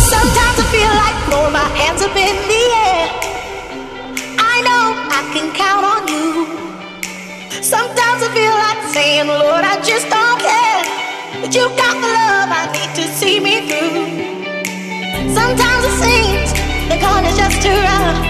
Sometimes I feel like throwing my hands up in the air. I know I can count on you. Sometimes I feel like saying, Lord, I just don't care, but you got the love I need to see me through. Sometimes it seems the going is just too rough.